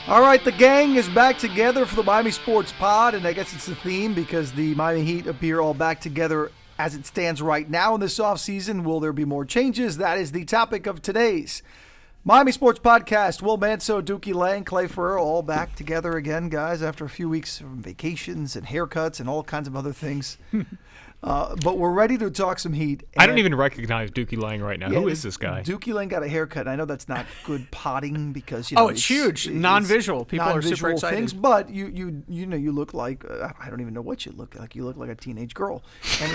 All right, the gang is back together for the Miami Sports Pod, and I guess it's the theme because the Miami Heat appear all back together as it stands right now in this offseason. Will there be more changes? That is the topic of today's Miami Sports Podcast. Will Manso, Dookie Lang, Clay Ferrer, all back together again, guys, after a few weeks of vacations and haircuts and all kinds of other things. But we're ready to talk some Heat. I don't even recognize Dookie Lang right now. Who is this guy? Dookie Lang got a haircut. I know that's not good potting because it's huge, non-visual. People are super excited. Things, but you look like I don't even know what you look like. You look like a teenage girl, and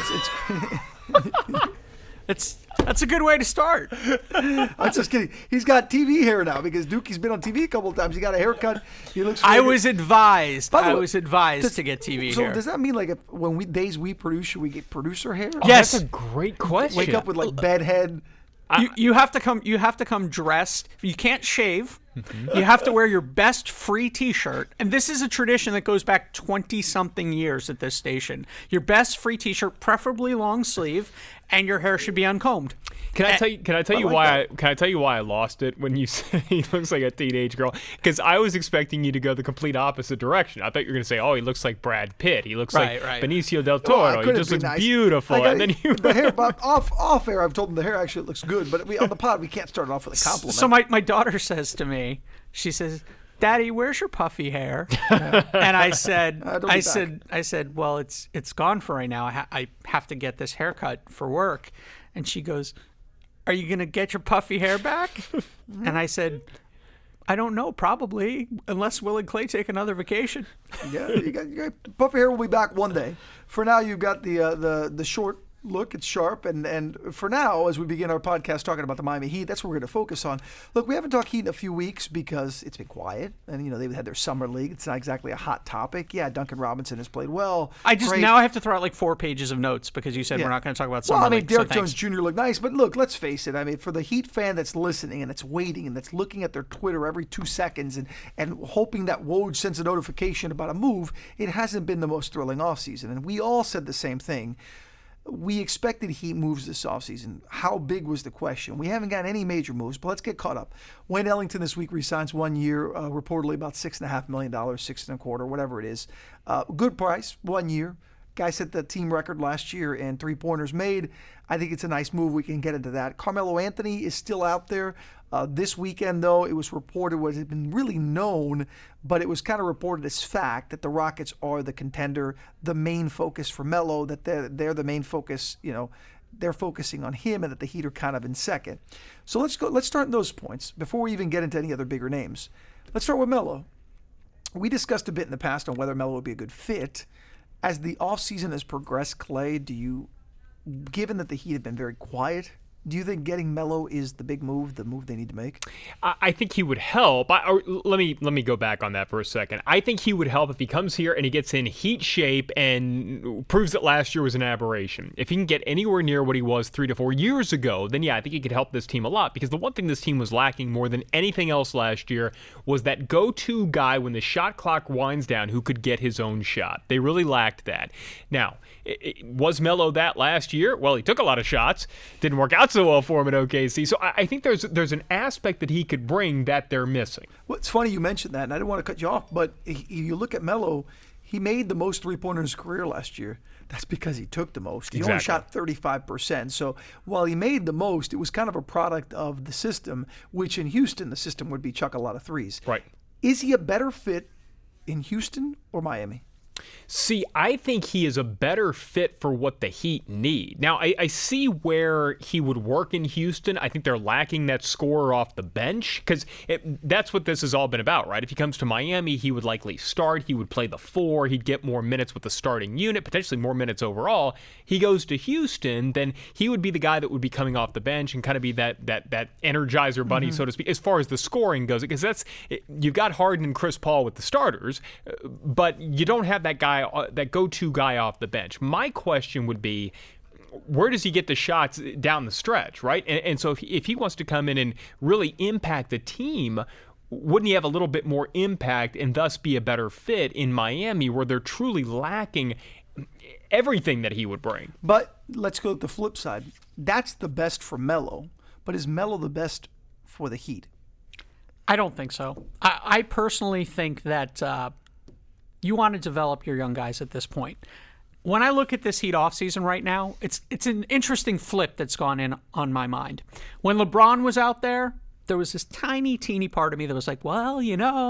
it's That's a good way to start. I'm just kidding. He's got TV hair now because Dookie's been on TV a couple of times. He got a haircut. He looks. I was advised to get TV hair. So does that mean like days we produce, should we get producer hair? Yes, that's a great question. Wake up with like bedhead. You have to come dressed. You can't shave. You have to wear your best free T-shirt, and this is a tradition that goes back 20-something years at this station. Your best free T-shirt, preferably long sleeve, and your hair should be uncombed. Can I tell you why I lost it when you say he looks like a teenage girl? Because I was expecting you to go the complete opposite direction. I thought you were going to say, "Oh, he looks like Brad Pitt. He looks like Benicio del Toro. He just looks beautiful." And then the hair, but off air, I've told him the hair actually looks good. But on the pod, we can't start it off with a compliment. So my daughter says to me, she says, "Daddy, where's your puffy hair?" And I said, "Well, it's gone for right now. I have to get this haircut for work." And she goes, "Are you gonna get your puffy hair back?" And I said, "I don't know, probably, unless Will and Clay take another vacation." Yeah, you got puffy hair will be back one day. For now, you've got the short look. It's sharp, and for now, as we begin our podcast talking about the Miami Heat, that's what we're going to focus on. Look, we haven't talked Heat in a few weeks because it's been quiet, and they've had their summer league. It's not exactly a hot topic. Yeah, Duncan Robinson has played well. Now I have to throw out like 4 pages of notes because you said we're not going to talk about summer league. Derek Jones Jr. looked nice, but look, let's face it. For the Heat fan that's listening and that's waiting and that's looking at their Twitter every 2 seconds and hoping that Woj sends a notification about a move, it hasn't been the most thrilling offseason, and we all said the same thing. We expected Heat moves this offseason. How big was the question? We haven't got any major moves, but let's get caught up. Wayne Ellington this week resigns 1 year, reportedly about $6.5 million, $6.25, whatever it is. Good price, 1 year. Guy set the team record last year in 3-pointers made. I think it's a nice move. We can get into that. Carmelo Anthony is still out there. This weekend, though, it was reported, what had been really known, but it was kind of reported as fact that the Rockets are the contender, the main focus for Melo, that they're the main focus, they're focusing on him, and that the Heat are kind of in second. So let's start in those points before we even get into any other bigger names. Let's start with Melo. We discussed a bit in the past on whether Melo would be a good fit. As the offseason has progressed, Clay, given that the Heat have been very quiet, do you think getting Melo is the big move, the move they need to make? I think he would help. Let me go back on that for a second. I think he would help if he comes here and he gets in Heat shape and proves that last year was an aberration. If he can get anywhere near what he was 3 to 4 years ago, then yeah, I think he could help this team a lot, because the one thing this team was lacking more than anything else last year was that go-to guy when the shot clock winds down who could get his own shot. They really lacked that. Now, was Melo that last year? Well, he took a lot of shots. Didn't work out so well for him at OKC. So I think there's an aspect that he could bring that they're missing. Well, it's funny you mentioned that, and I didn't want to cut you off, but if you look at Melo, he made the most 3-pointers in his career last year. That's because he took the most. He only shot 35%. So while he made the most, it was kind of a product of the system, which in Houston, the system would be chuck a lot of threes. Right. Is he a better fit in Houston or Miami? See, I think he is a better fit for what the Heat need. Now, I see where he would work in Houston. I think they're lacking that scorer off the bench, because that's what this has all been about, right? If he comes to Miami, he would likely start. He would play the 4. He'd get more minutes with the starting unit, potentially more minutes overall. He goes to Houston, then he would be the guy that would be coming off the bench and kind of be that energizer bunny, so to speak, as far as the scoring goes, because you've got Harden and Chris Paul with the starters, but you don't have that go-to guy off the bench. My question would be, where does he get the shots down the stretch, right? And so if he wants to come in and really impact the team, wouldn't he have a little bit more impact and thus be a better fit in Miami, where they're truly lacking everything that he would bring? But let's go to the flip side. That's the best for Melo, but is Melo the best for the Heat? I don't think so. I personally think that you want to develop your young guys at this point. When I look at this Heat offseason right now, it's an interesting flip that's gone in on my mind. When LeBron was out there was this teeny part of me that was like, well,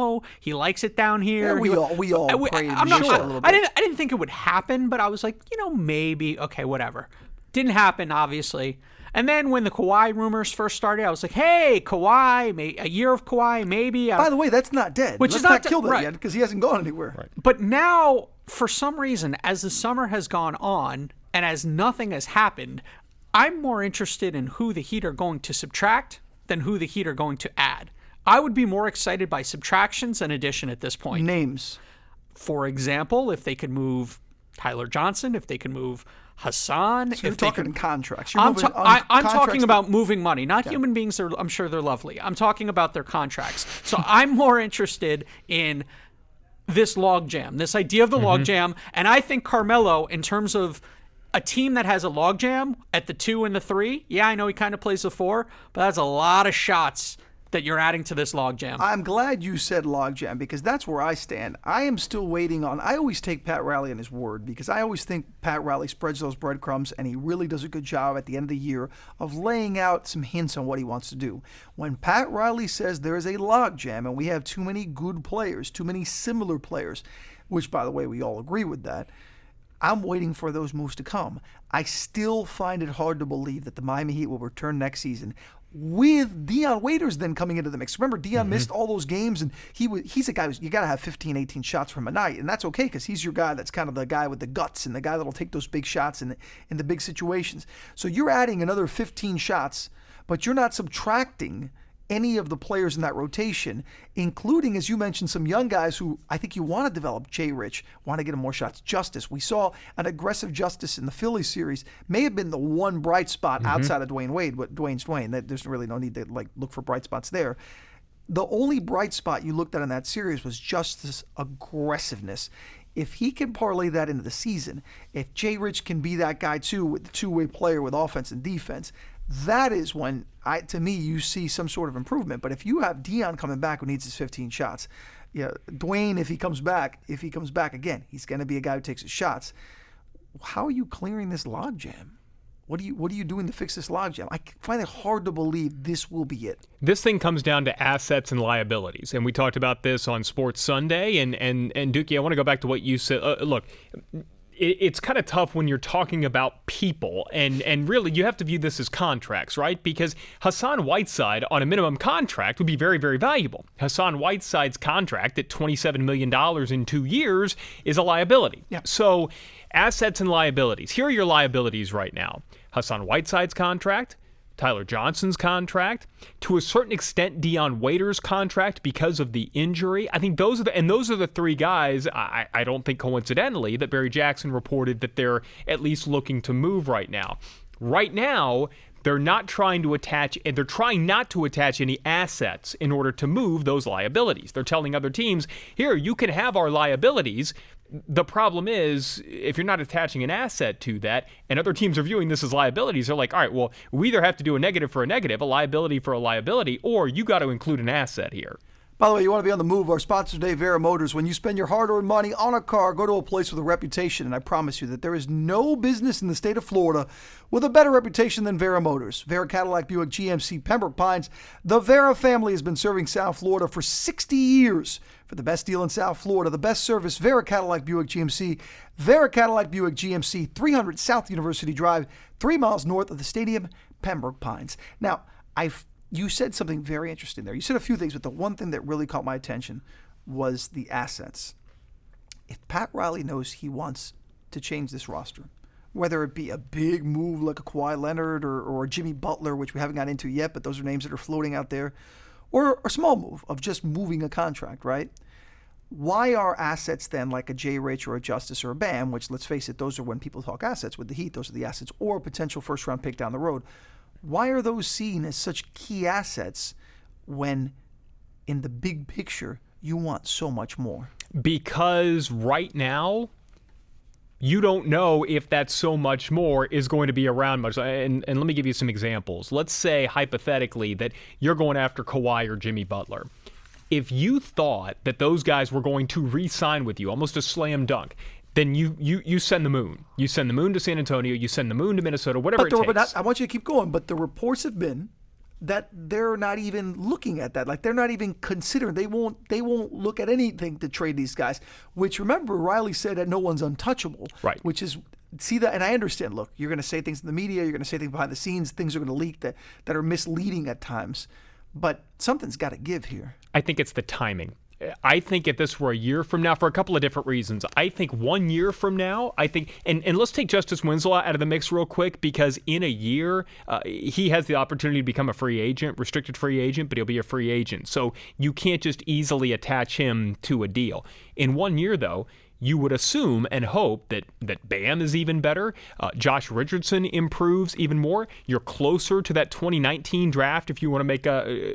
he likes it down here. Yeah, we all prayed. I'm not sure. I didn't think it would happen, but I was like, maybe, okay, whatever. Didn't happen, obviously. And then when the Kawhi rumors first started, I was like, hey, Kawhi, a year of Kawhi, maybe. By the way, that's not dead. Let's not killed it yet because he hasn't gone anywhere. Right. But now, for some reason, as the summer has gone on and as nothing has happened, I'm more interested in who the Heat are going to subtract than who the Heat are going to add. I would be more excited by subtractions than addition at this point. Names. For example, if they could move Tyler Johnson, if they could move Hassan. So you're talking contracts. I'm talking about moving money, not human beings. I'm sure they're lovely. I'm talking about their contracts. So I'm more interested in this logjam, this idea of the logjam. And I think Carmelo, in terms of a team that has a logjam at the 2 and the 3, I know he kind of plays the 4, but that's a lot of shots that you're adding to this logjam. I'm glad you said logjam because that's where I stand. I am still waiting on. I always take Pat Riley on his word because I always think Pat Riley spreads those breadcrumbs and he really does a good job at the end of the year of laying out some hints on what he wants to do. When Pat Riley says there is a logjam and we have too many good players, too many similar players, which, by the way, we all agree with that, I'm waiting for those moves to come. I still find it hard to believe that the Miami Heat will return next season with Dion Waiters then coming into the mix. Remember, Dion missed all those games, and he's a guy who's, you got to have 15, 18 shots from a night, and that's okay because he's your guy that's kind of the guy with the guts and the guy that'll take those big shots in the big situations. So you're adding another 15 shots, but you're not subtracting any of the players in that rotation, including, as you mentioned, some young guys who I think you want to develop. Jay Rich, want to get him more shots. Justice, we saw an aggressive Justice in the Phillies series, may have been the one bright spot outside of Dwayne Wade, but Dwayne's Dwayne. There's really no need to look for bright spots there. The only bright spot you looked at in that series was Justice aggressiveness. If he can parlay that into the season, if Jay Rich can be that guy too, with the two-way player with offense and defense, that is when, to me, you see some sort of improvement. But if you have Dion coming back who needs his 15 shots, Dwayne, if he comes back again, he's going to be a guy who takes his shots. How are you clearing this logjam? What are you doing to fix this logjam? I find it hard to believe this will be it. This thing comes down to assets and liabilities, and we talked about this on Sports Sunday. And Dookie, I want to go back to what you said. Look. It's kind of tough when you're talking about people, and really you have to view this as contracts, right? Because Hassan Whiteside on a minimum contract would be very, very valuable. Hassan Whiteside's contract at $27 million in 2 years is a liability. Yeah. So assets and liabilities. Here are your liabilities right now. Hassan Whiteside's contract, Tyler Johnson's contract, to a certain extent Dion Waiters' contract because of the injury. I think those are the three guys, I don't think coincidentally, that Barry Jackson reported that they're at least looking to move right now. Right now, they're trying not to attach any assets in order to move those liabilities. They're telling other teams, here, you can have our liabilities. The problem is, if you're not attaching an asset to that, and other teams are viewing this as liabilities, they're like, all right, well, we either have to do a negative for a negative, a liability for a liability, or you got to include an asset here. By the way, you want to be on the move. Our sponsor today, Vera Motors. When you spend your hard-earned money on a car, go to a place with a reputation, and I promise you that there is no business in the state of Florida with a better reputation than Vera Motors. Vera Cadillac Buick GMC Pembroke Pines. The Vera family has been serving South Florida for 60 years. For the best deal in South Florida, the best service, Vera Cadillac Buick GMC. Vera Cadillac Buick GMC, 300 South University Drive, 3 miles north of the stadium, Pembroke Pines. Now, you said something very interesting there. You said a few things, but the one thing that really caught my attention was the assets. If Pat Riley knows he wants to change this roster, whether it be a big move like a Kawhi Leonard or Jimmy Butler, which we haven't got into yet, but those are names that are floating out there, or a small move of just moving a contract, right? Why are assets then like a Jay Rich or a Justice or a Bam, which, let's face it, those are when people talk assets with the Heat, those are the assets, or a potential first-round pick down the road. Why are those seen as such key assets when, in the big picture, you want so much more? Because right now, you don't know if that so much more is going to be around much. And let me give you some examples. Let's say, hypothetically, that you're going after Kawhi or Jimmy Butler. if you thought that those guys were going to re-sign with you, almost a slam dunk, then you send the moon. You send the moon to San Antonio. You send the moon to Minnesota. Whatever it takes. I want you to keep going. But the reports have been that they're not even looking at that. Like, they're not even considering. They won't look at anything to trade these guys. Which, remember, Riley said that no one's untouchable. Right. Which is, see that, and I understand. Look, you're going to say things in the media. You're going to say things behind the scenes. Things are going to leak that are misleading at times. But something's got to give here. I think it's the timing. I think if this were a year from now, for a couple of different reasons, I think 1 year from now, and let's take Justice Winslow out of the mix real quick, because in a year, he has the opportunity to become a free agent, restricted free agent, but he'll be a free agent. So you can't just easily attach him to a deal. In 1 year, though, you would assume and hope that Bam is even better. Josh Richardson improves even more. You're closer to that 2019 draft if you want to make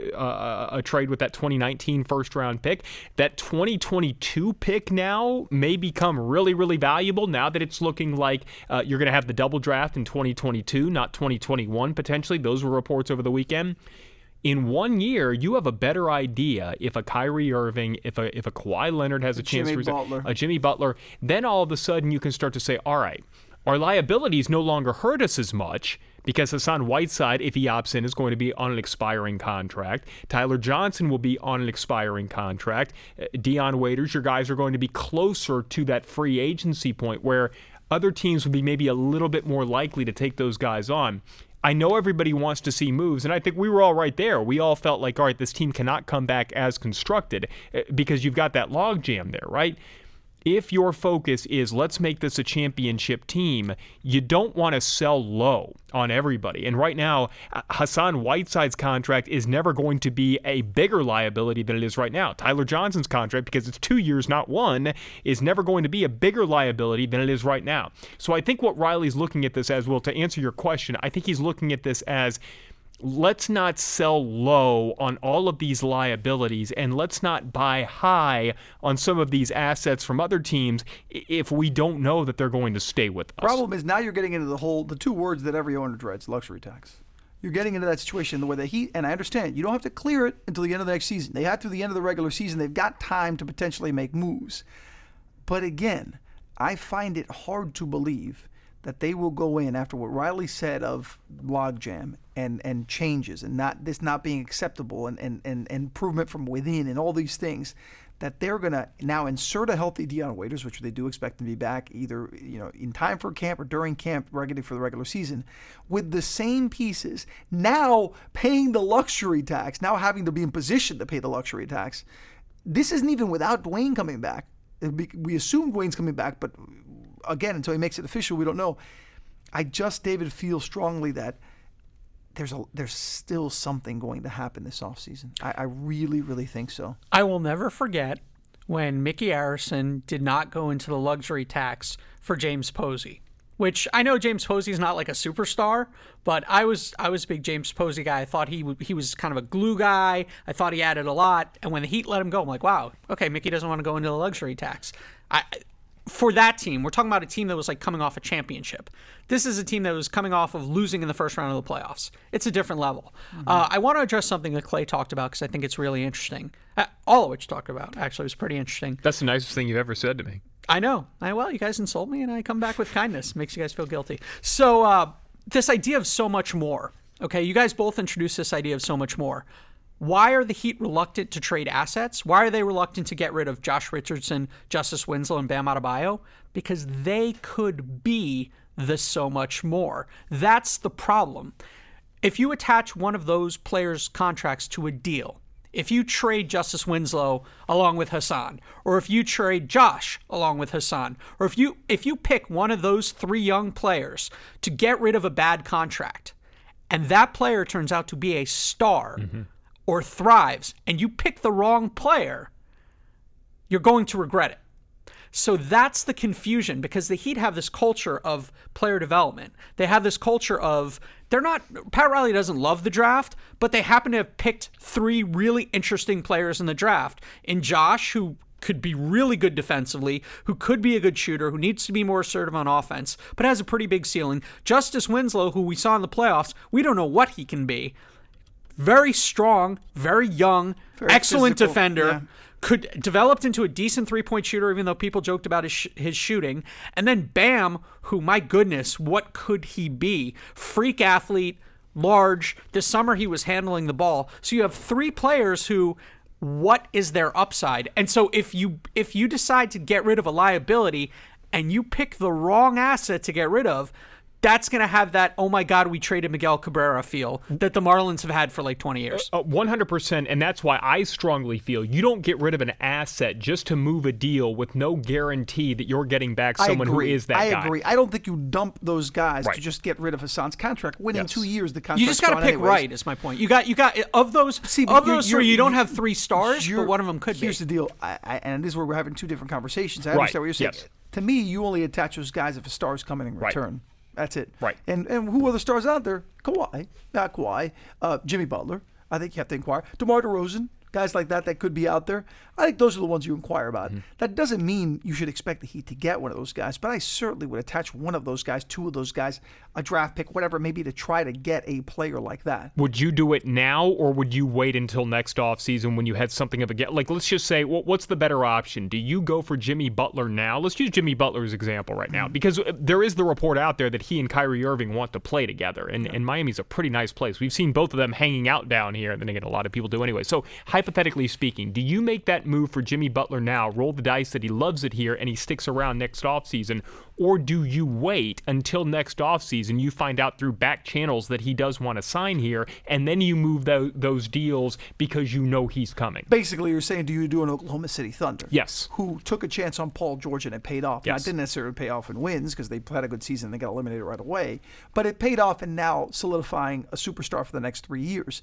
a trade with that 2019 first-round pick. That 2022 pick now may become really, really valuable now that it's looking like you're going to have the double draft in 2022, not 2021 potentially. Those were reports over the weekend. In 1 year, you have a better idea if a Kyrie Irving, if a Kawhi Leonard has a chance to resign, a Jimmy Butler, then all of a sudden you can start to say, all right, our liabilities no longer hurt us as much because Hassan Whiteside, if he opts in, is going to be on an expiring contract. Tyler Johnson will be on an expiring contract. Dion Waiters, your guys are going to be closer to that free agency point where other teams would be maybe a little bit more likely to take those guys on. I know everybody wants to see moves, and I think we were all right there. We all felt like, all right, this team cannot come back as constructed because you've got that logjam there, right? If your focus is let's make this a championship team, you don't want to sell low on everybody. And right now, Hassan Whiteside's contract is never going to be a bigger liability than it is right now. Tyler Johnson's contract, because it's 2 years, not one, is never going to be a bigger liability than it is right now. So I think what Riley's looking at this as, well, to answer your question, I think he's looking at this as, let's not sell low on all of these liabilities, and let's not buy high on some of these assets from other teams if we don't know that they're going to stay with us. Problem is, now you're getting into the two words that every owner dreads, luxury tax. You're getting into that situation the way that and I understand, you don't have to clear it until the end of the next season. They had through the end of the regular season. They've got time to potentially make moves. But again, I find it hard to believe that they will go in after what Riley said of logjam and changes and not being acceptable and improvement from within and all these things, that they're going to now insert a healthy Dion Waiters, which they do expect him to be back either in time for camp or during camp, ready for the regular season, with the same pieces, now paying the luxury tax, now having to be in position to pay the luxury tax. This isn't even without Dwayne coming back. We assume Dwayne's coming back, but again, until he makes it official, we don't know. David, feel strongly that there's still something going to happen this offseason. I really, really think so. I will never forget when Mickey Arison did not go into the luxury tax for James Posey, which I know James Posey's not like a superstar, but I was a big James Posey guy. I thought he was kind of a glue guy. I thought he added a lot. And when the Heat let him go, I'm like, wow, okay, Mickey doesn't want to go into the luxury tax. For that team, we're talking about a team that was like coming off a championship. This is a team that was coming off of losing in the first round of the playoffs. It's a different level. Mm-hmm. I want to address something that Clay talked about because I think it's really interesting. All of which talked about, actually, was pretty interesting. That's the nicest thing you've ever said to me. I know. Well, you guys insult me and I come back with kindness. Makes you guys feel guilty. So this idea of so much more, okay? You guys both introduced this idea of so much more. Why are the Heat reluctant to trade assets? Why are they reluctant to get rid of Josh Richardson, Justice Winslow, and Bam Adebayo? Because they could be the so much more. That's the problem. If you attach one of those players' contracts to a deal, if you trade Justice Winslow along with Hassan, or if you trade Josh along with Hassan, or if you pick one of those three young players to get rid of a bad contract, and that player turns out to be a star, or thrives, and you pick the wrong player, you're going to regret it. So that's the confusion, because the Heat have this culture of player development. They have this culture of, Pat Riley doesn't love the draft, but they happen to have picked three really interesting players in the draft. In Josh, who could be really good defensively, who could be a good shooter, who needs to be more assertive on offense, but has a pretty big ceiling. Justice Winslow, who we saw in the playoffs, we don't know what he can be. very strong, very young, Very excellent physical, defender. yeah. Developed into a decent three-point shooter, even though people joked about his shooting. And then Bam, who, my goodness, what could he be? Freak athlete, large. This summer he was handling the ball. So you have 3 players who, what is their upside? And so if you decide to get rid of a liability and you pick the wrong asset to get rid of, that's going to have that, oh my God, we traded Miguel Cabrera feel that the Marlins have had for like 20 years. 100%. And that's why I strongly feel you don't get rid of an asset just to move a deal with no guarantee that you're getting back someone who is that guy. I agree. I don't think you dump those guys Right. to just get rid of Hassan's contract. Within 2 years, the contract. You just got to pick right, is my point. You got of those three, you don't have 3 stars, but one of them could be. Here's the deal, and this is where we're having 2 different conversations. I understand what you're saying. Yes. To me, you only attach those guys if a star's coming in return. That's it. Right. And who are the stars out there? Kawhi, not Kawhi. Jimmy Butler. I think you have to inquire. DeMar DeRozan, guys like that could be out there. I think those are the ones you inquire about. Mm-hmm. That doesn't mean you should expect the Heat to get one of those guys, but I certainly would attach one of those guys, 2 of those guys, a draft pick, whatever, maybe to try to get a player like that. Would you do it now, or would you wait until next offseason when you had something of a like? Let's just say, what's the better option? Do you go for Jimmy Butler now? Let's use Jimmy Butler as example right now, because there is the report out there that he and Kyrie Irving want to play together, and Miami's a pretty nice place. We've seen both of them hanging out down here, and then again, a lot of people do anyway. So hypothetically speaking, do you make that move for Jimmy Butler now, roll the dice that he loves it here and he sticks around next offseason, or do you wait until next offseason, you find out through back channels that he does want to sign here, and then you move those deals because you know he's coming? Basically, you're saying, do you do an Oklahoma City Thunder? Yes. Who took a chance on Paul George and it paid off. Now, it didn't necessarily pay off in wins because they had a good season and they got eliminated right away, but it paid off in now solidifying a superstar for the next 3 years.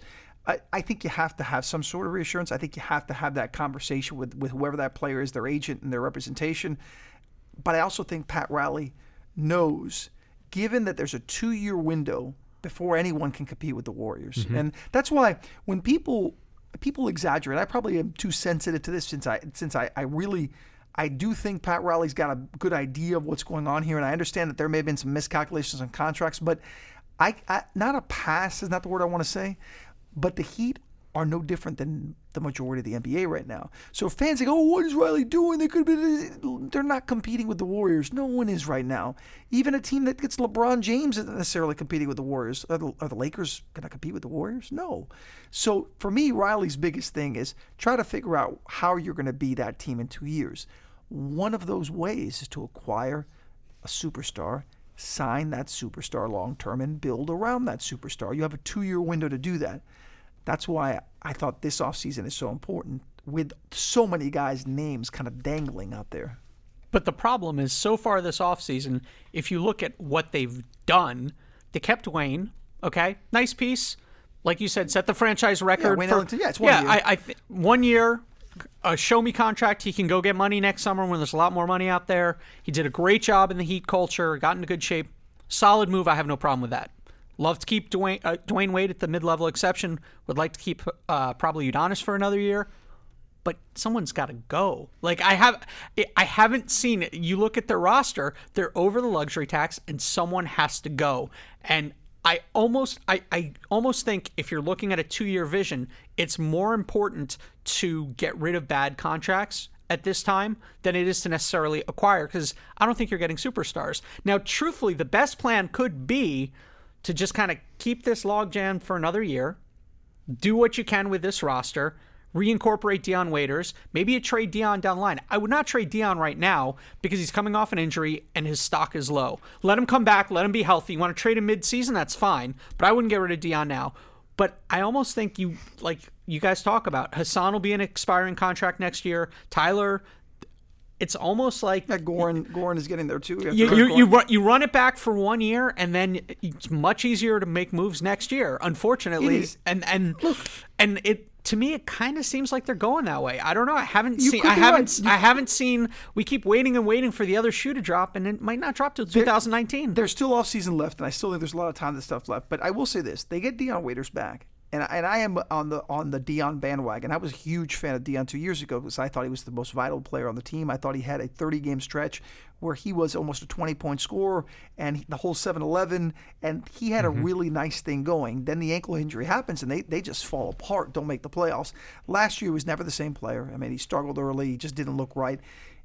I think you have to have some sort of reassurance. I think you have to have that conversation with whoever that player is, their agent and their representation. But I also think Pat Riley knows, given that there's a 2-year window before anyone can compete with the Warriors. Mm-hmm. And that's why when people exaggerate, I probably am too sensitive to this since I do think Pat Riley's got a good idea of what's going on here, and I understand that there may have been some miscalculations on contracts, but I not a pass is not the word I want to say, but the Heat are no different than the majority of the NBA right now. So fans think, oh, what is Riley doing? They're not competing with the Warriors. No one is right now. Even a team that gets LeBron James isn't necessarily competing with the Warriors. Are the Lakers going to compete with the Warriors? No. So for me, Riley's biggest thing is try to figure out how you're going to be that team in 2 years. One of those ways is to acquire a superstar, sign that superstar long-term, and build around that superstar. You have a 2-year window to do that. That's why I thought this offseason is so important, with so many guys' names kind of dangling out there. But the problem is, so far this offseason, if you look at what they've done, they kept Wayne, okay? Nice piece. Like you said, set the franchise record. Wayne Ellington, it's 1 year. 1 year, a show-me contract. He can go get money next summer when there's a lot more money out there. He did a great job in the Heat culture, got into good shape. Solid move. I have no problem with that. Love to keep Dwayne Wade at the mid-level exception. Would like to keep probably Udonis for another year. But someone's got to go. Like I haven't seen it. You look at their roster, they're over the luxury tax, and someone has to go. And I almost think if you're looking at a 2-year vision, it's more important to get rid of bad contracts at this time than it is to necessarily acquire, because I don't think you're getting superstars. Now, truthfully, the best plan could be to just kind of keep this logjam for another year, do what you can with this roster, reincorporate Dion Waiters, maybe you trade Dion down the line. I would not trade Dion right now because he's coming off an injury and his stock is low. Let him come back, let him be healthy. You want to trade him mid-season, that's fine, but I wouldn't get rid of Dion now. But I almost think you guys talk about, Hassan will be an expiring contract next year. Tyler, it's almost like Goran is getting there too. You run it back for 1 year, and then it's much easier to make moves next year. Unfortunately, and it to me it kind of seems like they're going that way. I don't know. I haven't seen. We keep waiting and waiting for the other shoe to drop, and it might not drop till 2019. There's still off season left, and I still think there's a lot of time to stuff left. But I will say this: they get Dion Waiters back. and I am on the Deion bandwagon. I was a huge fan of Deion 2 years ago because I thought he was the most vital player on the team. I thought he had a 30-game stretch where he was almost a 20-point scorer, and the whole 7-11, and he had a really nice thing going. Then the ankle injury happens, and they just fall apart, don't make the playoffs. Last year, he was never the same player. I mean, he struggled early. He just didn't look right.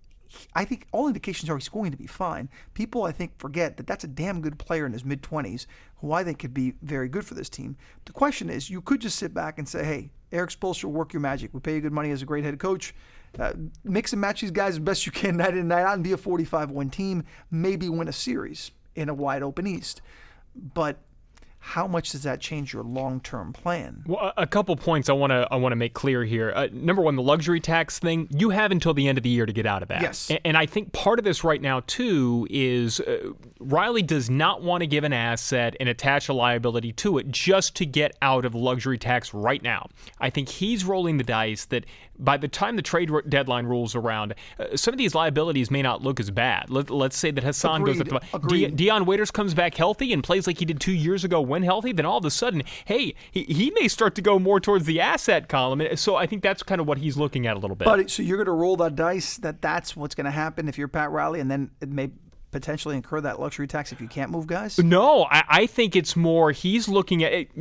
I think all indications are he's going to be fine. People, I think, forget that that's a damn good player in his mid-20s who I think could be very good for this team. The question is, you could just sit back and say, hey, Eric Spoelstra, work your magic. We pay you good money as a great head coach. Mix and match these guys as best you can night in, night out, and be a 45-win team. Maybe win a series in a wide-open East. But how much does that change your long-term plan? Well, a couple points I want to make clear here. Number one, the luxury tax thing, you have until the end of the year to get out of that. Yes. And I think part of this right now, too, is Riley does not want to give an asset and attach a liability to it just to get out of luxury tax right now. I think he's rolling the dice that by the time the trade deadline rolls around, some of these liabilities may not look as bad. Let's say that Hassan goes up to Deion Waiters comes back healthy and plays like he did 2 years ago when healthy, then all of a sudden, hey, he may start to go more towards the asset column. And so I think that's kind of what he's looking at a little bit. But so you're going to roll that dice that's what's going to happen if you're Pat Riley, and then it may potentially incur that luxury tax if you can't move guys? No, I think it's more he's looking at it.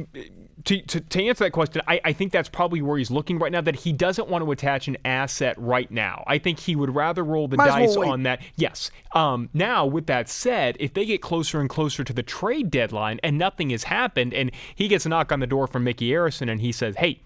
To answer that question, I think that's probably where he's looking right now, that he doesn't want to attach an asset right now. I think he would rather roll the dice on that. Yes. Now, with that said, if they get closer and closer to the trade deadline and nothing has happened, and he gets a knock on the door from Mickey Arison and he says, hey,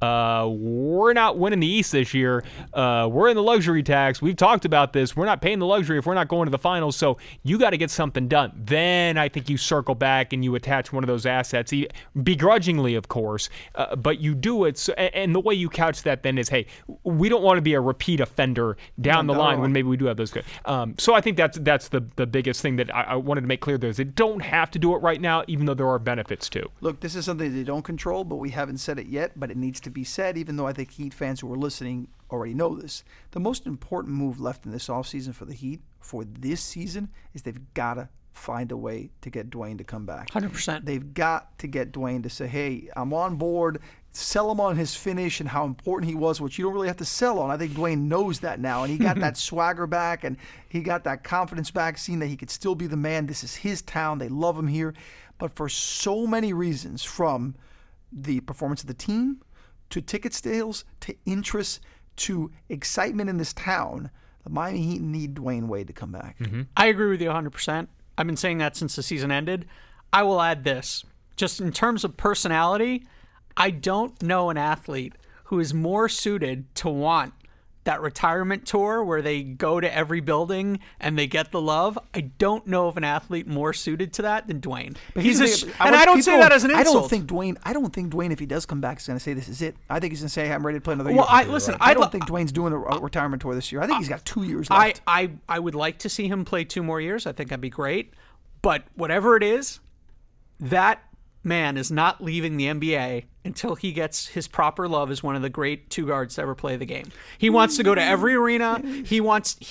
we're not winning the East this year. We're in the luxury tax. We've talked about this. We're not paying the luxury if we're not going to the finals, so you got to get something done. Then I think you circle back and you attach one of those assets, begrudgingly, of course, but you do it. So, and the way you couch that then is, hey, we don't want to be a repeat offender down the line when maybe we do have those good. So I think that's the biggest thing that I wanted to make clear there is they don't have to do it right now, even though there are benefits too. Look, this is something they don't control, but we haven't said it yet, but it needs to be said, even though I think Heat fans who are listening already know this. The most important move left in this offseason for the Heat for this season is they've got to find a way to get Dwayne to come back. 100%. They've got to get Dwayne to say, hey, I'm on board. Sell him on his finish and how important he was, which you don't really have to sell on. I think Dwayne knows that now, and he got that swagger back, and he got that confidence back, seeing that he could still be the man. This is his town. They love him here. But for so many reasons, from the performance of the team to ticket sales to interest to excitement in this town, the Miami Heat need Dwayne Wade to come back. Mm-hmm. I agree with you 100%. I've been saying that since the season ended. I will add this. Just in terms of personality, I don't know an athlete who is more suited to want that retirement tour where they go to every building and they get the love. I don't know of an athlete more suited to that than Dwayne. But I don't say that as an insult. I don't think Dwayne, if he does come back, is going to say this is it. I think he's going to say, I'm ready to play another year. Well, I don't think Dwayne's doing a retirement tour this year. I think he's got 2 years left. I would like to see him play 2 more years. I think that'd be great. But whatever it is, that man is not leaving the NBA until he gets his proper love as one of the great 2 guards to ever play the game. He wants to go to every arena. He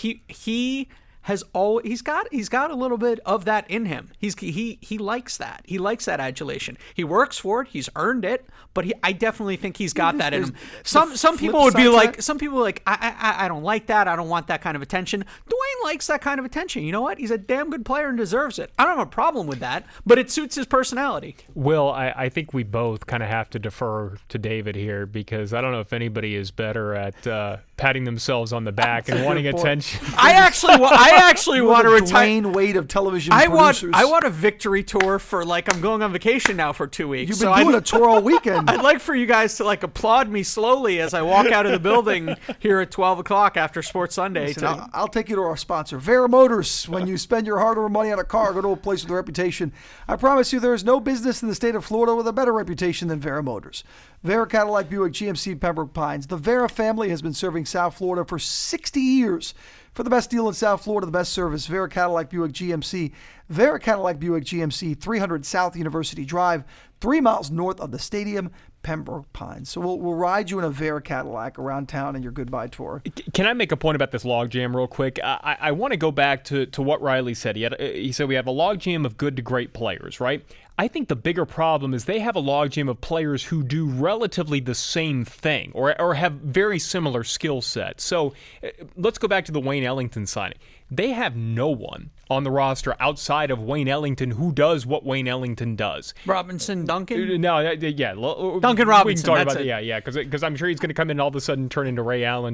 got a little bit of that in him. He likes that. He likes that adulation. He works for it. He's earned it. But I definitely think he's got that in him. Some people would be like, I don't like that. I don't want that kind of attention. Dwayne likes that kind of attention. You know what? He's a damn good player and deserves it. I don't have a problem with that, but it suits his personality. Will, I think we both kind of have to defer to David here, because I don't know if anybody is better at patting themselves on the back and wanting attention. I actually want to retire. Dwayne Wade of television producers. I want a victory tour for, like, I'm going on vacation now for 2 weeks. You've been doing a tour all weekend. I'd like for you guys to, like, applaud me slowly as I walk out of the building here at 12 o'clock after Sports Sunday. Listen, I'll take you to our sponsor, Vera Motors. When you spend your hard-earned money on a car, go to a place with a reputation. I promise you there is no business in the state of Florida with a better reputation than Vera Motors. Vera Cadillac Buick GMC Pembroke Pines. The Vera family has been serving South Florida for 60 years. For the best deal in South Florida, the best service, Vera Cadillac Buick GMC. Vera Cadillac Buick GMC, 300 South University Drive, 3 miles north of the stadium, Pembroke Pines. So we'll ride you in a Vera Cadillac around town in your goodbye tour. Can I make a point about this logjam real quick? I want to go back to what Riley said. He said we have a logjam of good to great players, right? I think the bigger problem is they have a logjam of players who do relatively the same thing or have very similar skill sets. So let's go back to the Wayne Ellington signing. They have no one on the roster outside of Wayne Ellington who does what Wayne Ellington does. Robinson, Duncan? No, yeah. Duncan Robinson, we can talk that's about it. Yeah, because I'm sure he's going to come in and all of a sudden turn into Ray Allen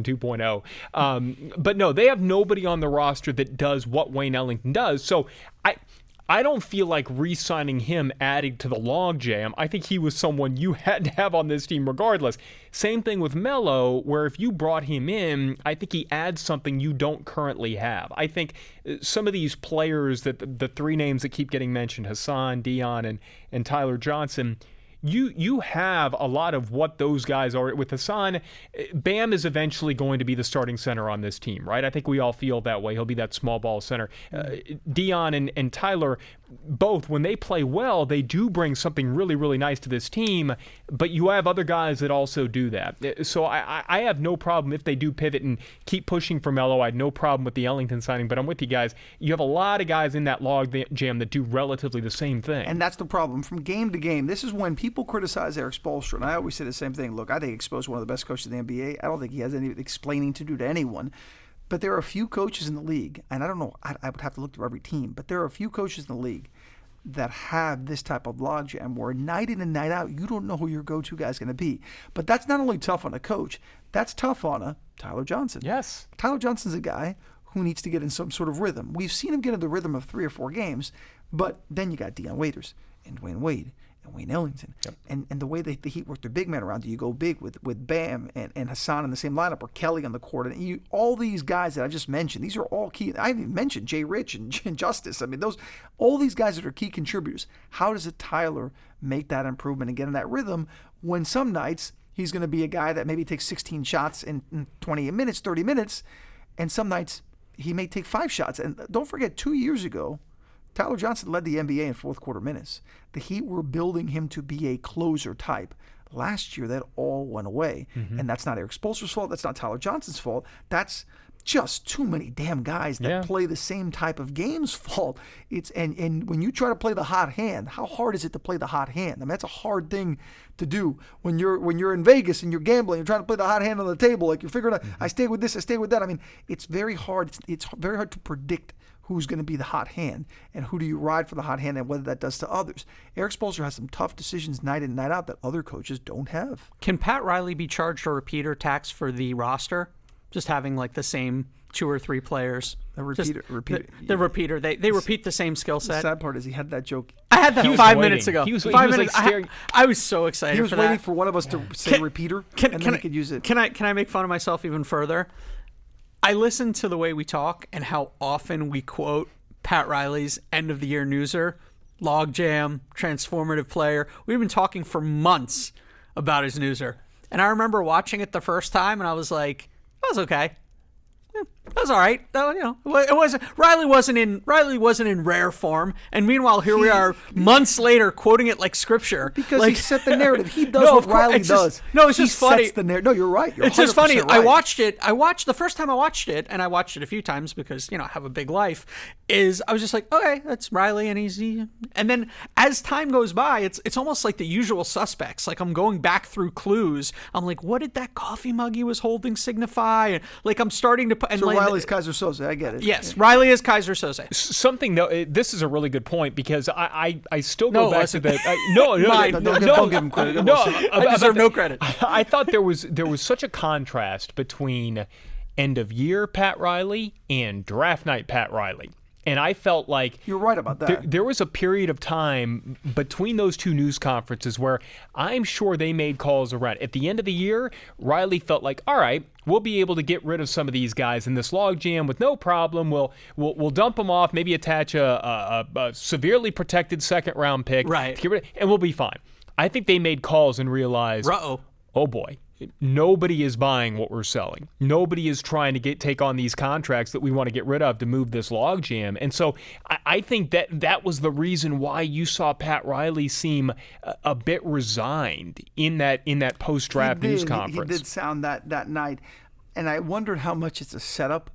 2.0. But no, they have nobody on the roster that does what Wayne Ellington does. So I don't feel like re-signing him adding to the logjam. I think he was someone you had to have on this team regardless. Same thing with Melo, where if you brought him in, I think he adds something you don't currently have. I think some of these players, that the three names that keep getting mentioned, Hassan, Dion, and Tyler Johnson, you have a lot of what those guys are. With Hassan, Bam is eventually going to be the starting center on this team, right? I think we all feel that way. He'll be that small ball center. Dion and Tyler, both, when they play well, they do bring something really, really nice to this team, but you have other guys that also do that. So I have no problem if they do pivot and keep pushing for Melo. I had no problem with the Ellington signing, but I'm with you guys. You have a lot of guys in that log jam that do relatively the same thing. And that's the problem. From game to game, this is when people criticize Erik Spoelstra, and I always say the same thing. Look, I think Spoelstra is one of the best coaches in the NBA. I don't think he has any explaining to do to anyone. But there are a few coaches in the league, and I don't know, I would have to look through every team, but there are a few coaches in the league that have this type of logjam where night in and night out, you don't know who your go-to guy is going to be. But that's not only tough on a coach, that's tough on a Tyler Johnson. Yes. Tyler Johnson's a guy who needs to get in some sort of rhythm. We've seen him get in the rhythm of 3 or 4 games, but then you got Dion Waiters and Dwayne Wade and Wayne Ellington. Yep. And the way the Heat work their big men around, you go big with Bam and Hassan in the same lineup, or Kelly on the court. And all these guys that I just mentioned, these are all key. I haven't even mentioned Jay Rich and Justice. I mean, all these guys that are key contributors. How does a Tyler make that improvement and get in that rhythm when some nights he's going to be a guy that maybe takes 16 shots in 28 minutes, 30 minutes, and some nights he may take 5 shots. And don't forget, 2 years ago, Tyler Johnson led the NBA in fourth quarter minutes. The Heat were building him to be a closer type. Last year, that all went away. Mm-hmm. And that's not Erik Spoelstra's fault. That's not Tyler Johnson's fault. That's just too many damn guys that play the same type of game's fault. And when you try to play the hot hand, how hard is it to play the hot hand? I mean, that's a hard thing to do when you're in Vegas and you're gambling. You're trying to play the hot hand on the table, like you're figuring out, I stay with this, I stay with that. I mean, it's very hard. It's very hard to predict who's going to be the hot hand and who do you ride for the hot hand and whether that does to others. Erik Spoelstra has some tough decisions night in, night out that other coaches don't have. Can Pat Riley be charged a repeater tax for the roster? Just having like the same 2 or 3 players. The repeater. The repeater. They repeat the same skill set. The sad part is he had that joke. I had that 5 minutes ago. He was 5 minutes. Like I was so excited. He was for waiting that. for one of us to say repeater, and then he could use it. Can I make fun of myself even further? I listen to the way we talk and how often we quote Pat Riley's end of the year newser, logjam, transformative player. We've been talking for months about his newser. And I remember watching it the first time and I was like, that was okay. That was all right. It wasn't. Riley wasn't in rare form, and meanwhile here we are months later quoting it like scripture because he set the narrative. He does what Riley does. It's just funny. No, you're right. It's just funny. Right. I watched the first time I watched it, and I watched it a few times because I have a big life. I was just like, okay, that's Riley, and and then as time goes by, it's almost like The Usual Suspects. Like I'm going back through clues. I'm like, what did that coffee mug he was holding signify? And like I'm starting to put. And so Riley's Kaiser Soze. I get it. Yes, Riley is Kaiser Soze. Something though, this is a really good point because I still go back to the don't give him credit. I deserve no credit. I thought there was such a contrast between end of year Pat Riley and draft night Pat Riley. And I felt like you're right about that. There was a period of time between those two news conferences where I'm sure they made calls around. At the end of the year, Riley felt like, all right, we'll be able to get rid of some of these guys in this logjam with no problem. We'll dump them off, maybe attach a severely protected second-round pick, right? To get rid of, and we'll be fine. I think they made calls and realized, oh boy. Nobody is buying what we're selling. Nobody is trying to take on these contracts that we want to get rid of to move this logjam. And so I think that was the reason why you saw Pat Riley seem a bit resigned in that post-draft news conference. He did sound that night. And I wondered how much it's a setup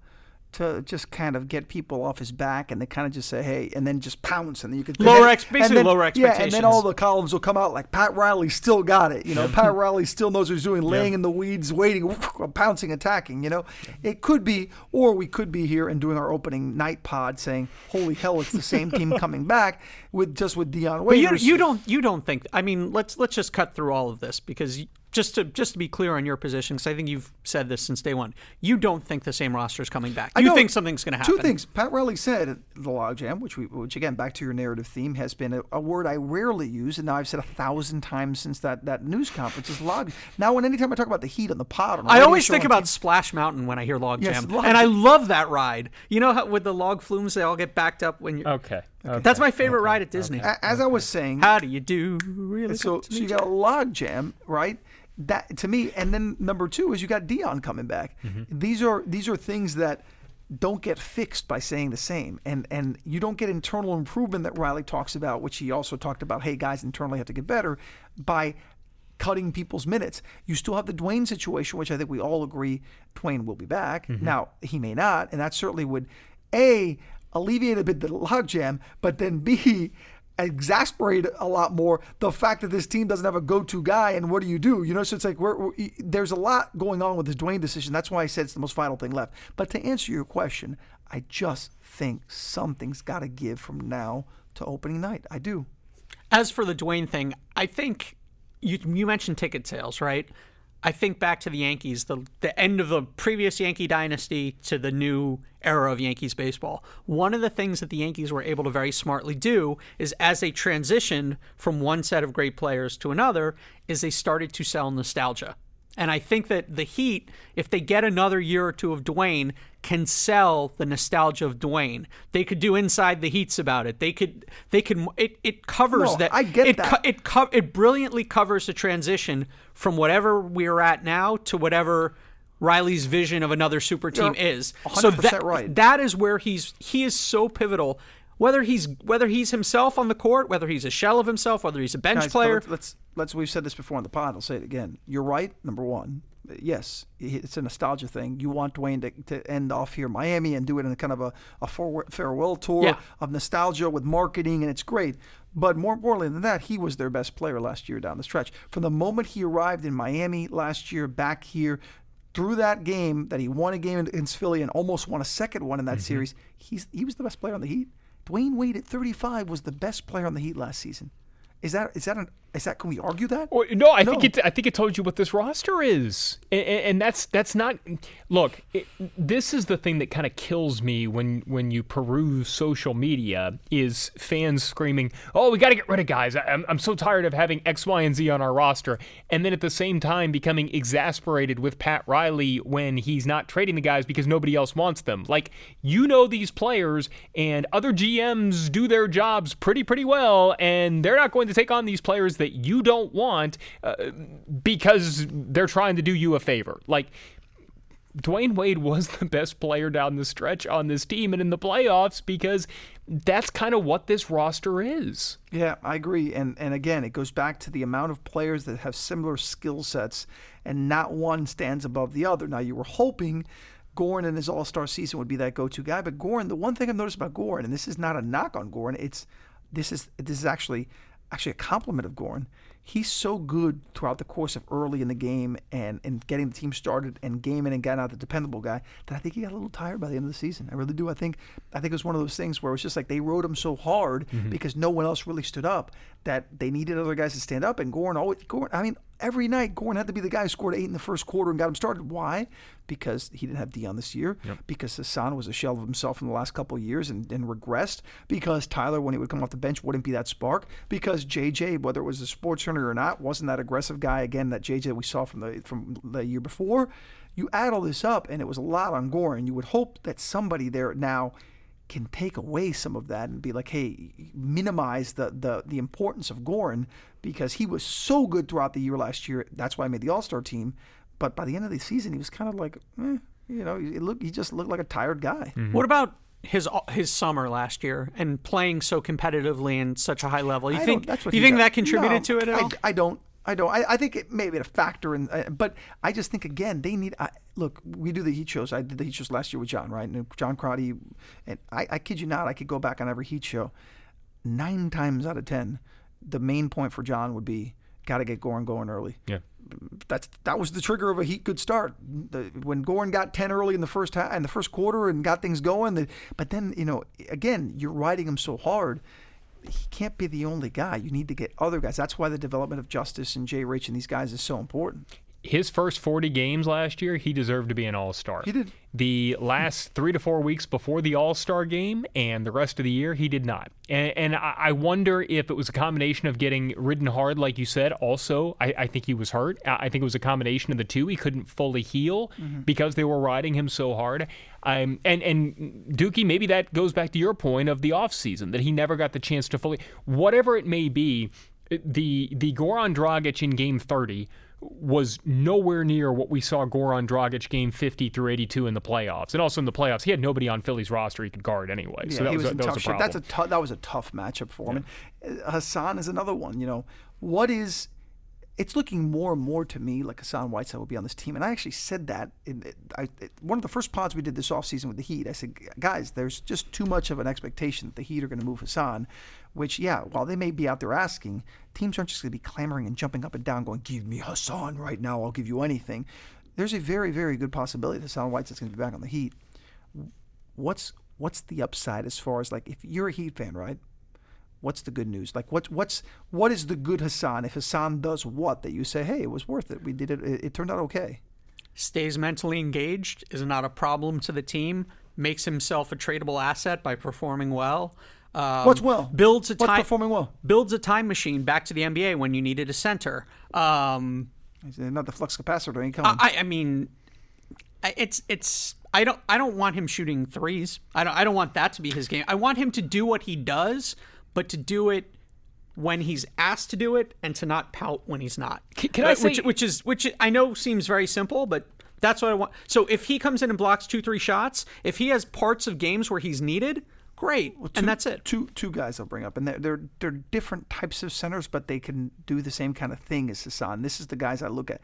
to just kind of get people off his back and they kind of just say, hey, and then just pounce. And then you could lower expectations. Yeah, and then all the columns will come out like Pat Riley still got it. Pat Riley still knows what he's doing, laying in the weeds, waiting, pouncing, attacking. It could be, or we could be here and doing our opening night pod saying, holy hell, it's the same team coming back with Dion Waiters. But you don't think, I mean, let's just cut through all of this because just to be clear on your position, because I think you've said this since day one, you don't think the same roster is coming back. You think something's going to happen. Two things. Pat Riley said at the logjam, which again, back to your narrative theme, has been a word I rarely use, and now I've said 1,000 times since that news conference is log. Now, anytime I talk about the Heat on the pod, I always think about Splash Mountain when I hear logjam, yes, and I love that ride. You know how with the log flumes they all get backed up when you. Okay. That's my favorite ride at Disney. As I was saying, how do you do? Really? So you got a logjam, right? That to me, and then number two is you got Dion coming back. Mm-hmm. These are things that don't get fixed by saying the same, and you don't get internal improvement that Riley talks about, which he also talked about. Hey, guys, internally have to get better by cutting people's minutes. You still have the Dwayne situation, which I think we all agree Dwayne will be back. Mm-hmm. Now he may not, and that certainly would alleviate a bit the logjam, but then exasperate a lot more the fact that this team doesn't have a go-to guy, and what do? So it's like there's a lot going on with this Dwayne decision. That's why I said it's the most vital thing left. But to answer your question, I just think something's got to give from now to opening night. I do. As for the Dwayne thing, I think you mentioned ticket sales, right? I think back to the Yankees, the end of the previous Yankee dynasty to the new era of Yankees baseball. One of the things that the Yankees were able to very smartly do is as they transitioned from one set of great players to another, is they started to sell nostalgia. And I think that the Heat, if they get another year or two of Dwayne, can sell the nostalgia of Dwayne. They could do Inside the Heats about it. It covers that. I get that. It brilliantly covers the transition from whatever we're at now to whatever Riley's vision of another super team is. 100% right. That is where he is so pivotal. Whether he's himself on the court, whether he's a shell of himself, whether he's a bench player. We've said this before on the pod. I'll say it again. You're right. Number one, yes, it's a nostalgia thing. You want Dwayne to end off here in Miami and do it in a kind of a farewell tour of nostalgia with marketing, and it's great. But more importantly than that, he was their best player last year down the stretch. From the moment he arrived in Miami last year, back here, through that game that he won a game against Philly and almost won a second one in that series, he was the best player on the Heat. Dwayne Wade at 35 was the best player on the Heat last season. Can we argue that? No, I think it told you what this roster is, and that's not. Look, this is the thing that kind of kills me when you peruse social media is fans screaming, "Oh, we got to get rid of guys. I'm so tired of having X, Y, and Z on our roster," and then at the same time becoming exasperated with Pat Riley when he's not trading the guys because nobody else wants them. Like, these players, and other GMs do their jobs pretty well, and they're not going to take on these players that you don't want because they're trying to do you a favor. Like, Dwayne Wade was the best player down the stretch on this team and in the playoffs because that's kind of what this roster is. Yeah, I agree. And again, it goes back to the amount of players that have similar skill sets and not one stands above the other. Now, you were hoping Goran in his all-star season would be that go-to guy, but Goran, the one thing I've noticed about Goran, and this is not a knock on Goran, this is actually a compliment of Goran. He's so good throughout the course of early in the game and getting the team started and gaming and getting out the dependable guy that I think he got a little tired by the end of the season. I really do. I think it was one of those things where it was just like they rode him so hard because no one else really stood up that they needed other guys to stand up. And Goran, every night Goran had to be the guy who scored 8 in the first quarter and got him started. Why? Because he didn't have Dion this year. Yep. Because Hassan was a shell of himself in the last couple of years and regressed. Because Tyler, when he would come off the bench, wouldn't be that spark. Because JJ, whether it was a sports center or not, wasn't that aggressive guy again that JJ we saw from the year before. You add all this up, and it was a lot on Goran. You would hope that somebody there now can take away some of that and be like, hey, minimize the importance of Goran because he was so good throughout the year last year. That's why I made the All-Star team. But by the end of the season, he was kind of like, he just looked like a tired guy. Mm-hmm. What about his summer last year and playing so competitively and such a high level? You think that contributed to it at all? I don't. I don't. I think it may be a factor in, but I just think again they need. Look, we do the Heat shows. I did the Heat shows last year with John, right? And John Crotty, and I kid you not, I could go back on every Heat show. 9 times out of 10, the main point for John would be got to get Goran going early. Yeah. That was the trigger of a Heat good start. When Goran got 10 early in the first quarter and got things going, but then again you're riding him so hard. He can't be the only guy. You need to get other guys. That's why the development of Justice and Jay Rich and these guys is so important. His first 40 games last year, he deserved to be an All-Star. He did. The last 3 to 4 weeks before the All-Star game and the rest of the year, he did not. And I wonder if it was a combination of getting ridden hard, like you said. Also, I think he was hurt. I think it was a combination of the two. He couldn't fully heal because they were riding him so hard. And Dookie, maybe that goes back to your point of the offseason, that he never got the chance to fully. Whatever it may be, the Goran Dragic in Game 30 was nowhere near what we saw Goran Dragic game 50 through 82 in the playoffs. And also in the playoffs, he had nobody on Philly's roster he could guard anyway. Yeah, so that he was a tough shape. problem. That was a tough matchup for him. Yeah. And Hassan is another one. It's looking more and more to me like Hassan Whiteside will be on this team. And I actually said that in one of the first pods we did this offseason with the Heat. I said, guys, there's just too much of an expectation that the Heat are going to move Hassan, which, while they may be out there asking, teams aren't just going to be clamoring and jumping up and down going, give me Hassan right now, I'll give you anything. There's a very, very good possibility that Hassan Whiteside's going to be back on the Heat. What's the upside as far as, like, if you're a Heat fan, right? What's the good news? Like, what is the good Hassan? If Hassan does what that you say, hey, it was worth it. We did it. It turned out okay. Stays mentally engaged, is not a problem to the team, makes himself a tradable asset by performing well. What's well? What's performing well? Builds a time machine back to the NBA when you needed a center. Not the flux capacitor ain't coming. I mean, it's. I don't want him shooting threes. I don't want that to be his game. I want him to do what he does, but to do it when he's asked to do it and to not pout when he's not. Can I say, which I know seems very simple, but that's what I want. So if he comes in and blocks 2-3 shots, if he has parts of games where he's needed, great, and that's it. Two guys I'll bring up, and they're different types of centers, but they can do the same kind of thing as Hassan. This is the guys I look at.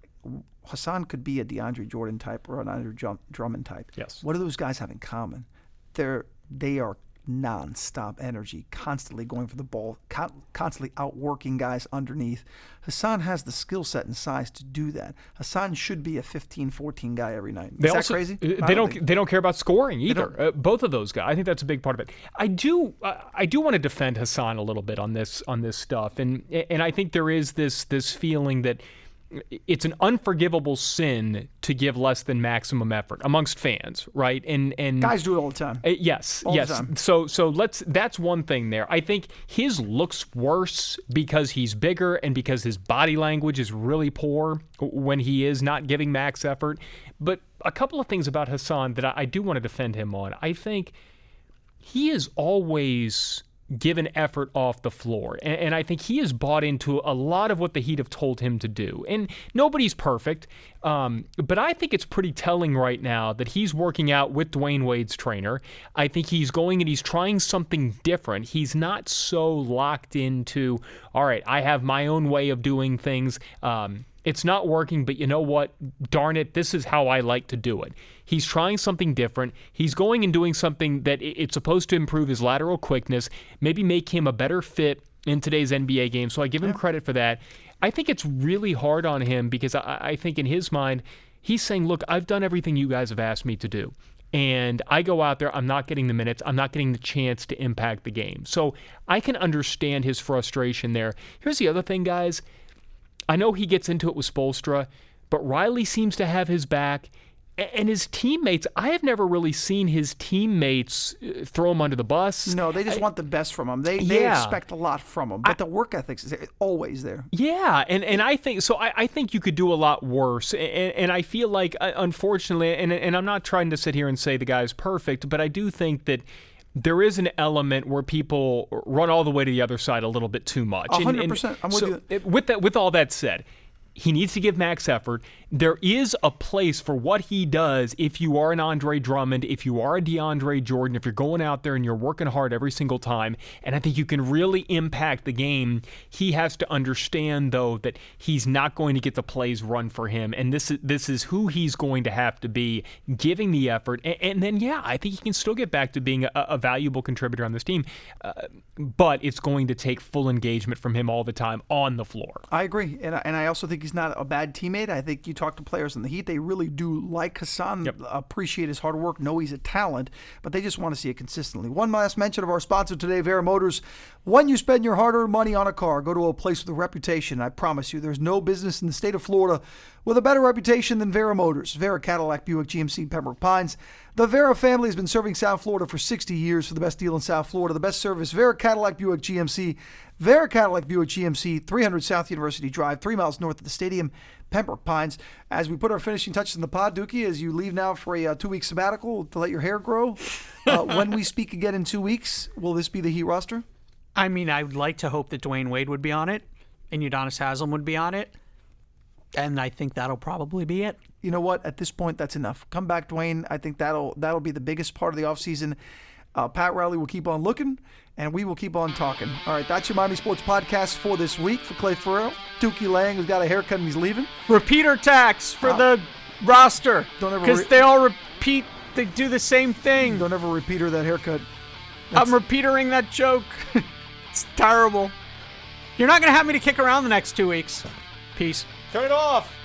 Hassan could be a DeAndre Jordan type or an Andre Drummond type. Yes. What do those guys have in common? They are non-stop energy, constantly going for the ball, constantly outworking guys underneath. Hassan has the skill set and size to do that. Hassan should be a 15-14 guy every night. Is that crazy? They don't care about scoring either. Both of those guys. I think that's a big part of it. I do want to defend Hassan a little bit on this stuff, and I think there is this feeling that it's an unforgivable sin to give less than maximum effort amongst fans, right? And guys do it all the time. Yes. The time. So that's one thing there. I think his looks worse because he's bigger and because his body language is really poor when he is not giving max effort. But a couple of things about Hassan that I do want to defend him on. I think he is always given effort off the floor. And I think he has bought into a lot of what the Heat have told him to do. And nobody's perfect, but I think it's pretty telling right now that he's working out with Dwayne Wade's trainer. I think he's going and he's trying something different. He's not so locked into, all right, I have my own way of doing things. It's not working, but you know what? Darn it, this is how I like to do it. He's trying something different. He's going and doing something that it's supposed to improve his lateral quickness, maybe make him a better fit in today's NBA game. So I give him credit for that. I think it's really hard on him because I think in his mind, he's saying, look, I've done everything you guys have asked me to do. And I go out there, I'm not getting the minutes, I'm not getting the chance to impact the game. So I can understand his frustration there. Here's the other thing, guys. I know he gets into it with Spoelstra, but Riley seems to have his back. And his teammates, I have never really seen his teammates throw him under the bus. No, they just want the best from him. They expect a lot from him, but the work ethic is always there. Yeah, and I think so. I think you could do a lot worse, and I feel like, unfortunately, and I'm not trying to sit here and say the guy's perfect, but I do think that there is an element where people run all the way to the other side a little bit too much. 100%. I'm with you. With all that said, He needs to give max effort. There is a place for what he does if you are an Andre Drummond, if you are a DeAndre Jordan, if you're going out there and you're working hard every single time. And I think you can really impact the game. He has to understand, though, that he's not going to get the plays run for him. And this is who he's going to have to be, giving the effort. And then, yeah, I think he can still get back to being a valuable contributor on this team. But it's going to take full engagement from him all the time on the floor. I agree. And I also think he's not a bad teammate. I think you talk to players in the Heat, they really do like Hassan, appreciate his hard work, know he's a talent, but they just want to see it consistently. One last mention of our sponsor today, Vera Motors. When you spend your hard-earned money on a car, go to a place with a reputation. I promise you, there's no business in the state of Florida with a better reputation than Vera Motors. Vera Cadillac Buick GMC Pembroke Pines. The Vera family has been serving South Florida for 60 years for the best deal in South Florida. The best service, Vera Cadillac Buick GMC. Vera Cadillac Buick GMC, 300 South University Drive, 3 miles north of the stadium, Pembroke Pines. As we put our finishing touches in the pod, Dookie, as you leave now for a 2-week sabbatical to let your hair grow, when we speak again in 2 weeks, will this be the Heat roster? I mean, I would like to hope that Dwayne Wade would be on it and Udonis Haslem would be on it. And I think that'll probably be it. You know what? At this point, that's enough. Come back, Dwayne. I think that'll be the biggest part of the offseason. Pat Riley will keep on looking, and we will keep on talking. All right, that's your Miami Sports Podcast for this week. For Clay Farrell, Dookie Lang, who's got a haircut and he's leaving. Repeater tax for the roster. Because they all repeat. They do the same thing. Don't ever repeater that haircut. I'm repeatering that joke. It's terrible. You're not going to have me to kick around the next 2 weeks. Peace. Turn it off.